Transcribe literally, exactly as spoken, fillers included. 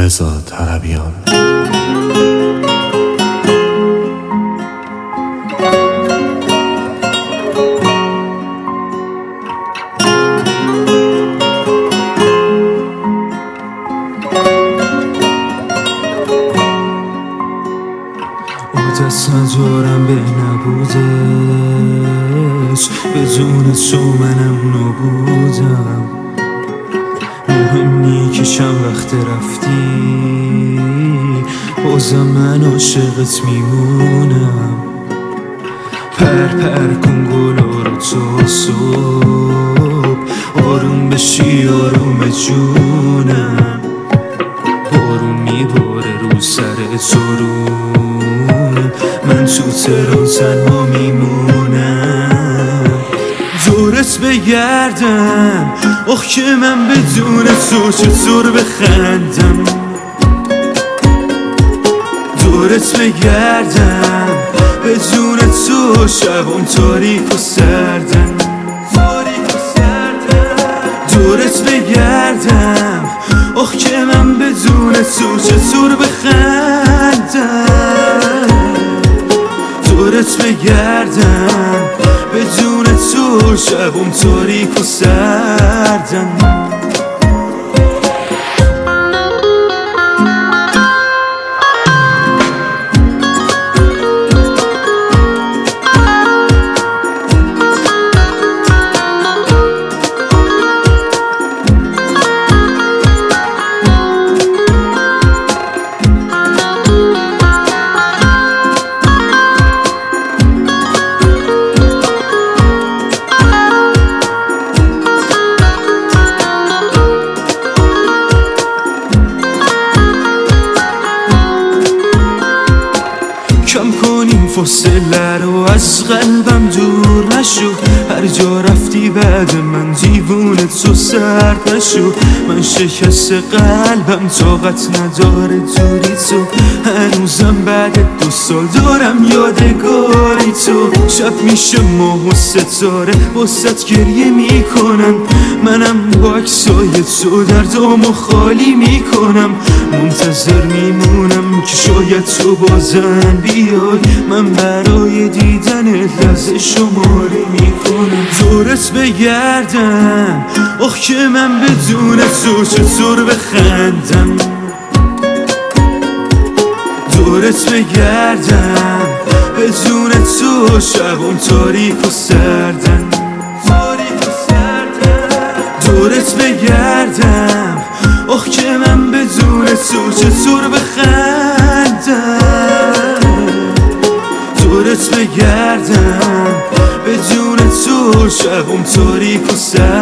رضا طربیان. دست ندارم به نبودش، بدون تو منم نبودم. مهم نی که شب وقت رفتی، بازم من عاشقت میمونم. پر پر کن گلا رو تا صبح، آروم بشی آروم جونم. بارون میباره رو سر تو رو، من تو تهران تنها میمونم. دورت بگردم، آخ که من بدون تو چطور بخندم. دورت بگردم، بدون تو شبم تاریک و سردم. دورت بگردم، آخ که من بدون تو چطور بخندم. دورت بگردم، بدون تو شبم تاریک و سردم. کم کنیم فاصله رو، از قلبم دور نشو. هر جا رفتی بعد من دیوونه تو سرد نشو. من شکست قلبم طاقت نداره دوری تو. هنوزم بعد دو سال دارم یادگاری تو. شب میشه ماه و ستاره واسه گریه میکنن. منم با عکسای تو دردامو خالی میکنم. منتظر میمونم که شاید تو بازم بیای. من برای دیدن لحظه شماری میکنم. دورت بگردم، آخ که من بدون تو چطور بخندم. دورت بگردم، بدون تو شبم تاریک و سردم. دورت بگردم، آخ که من بدون تو چطور بخندم. دورت بگردم، بدون تو شبم تاریک و سردم.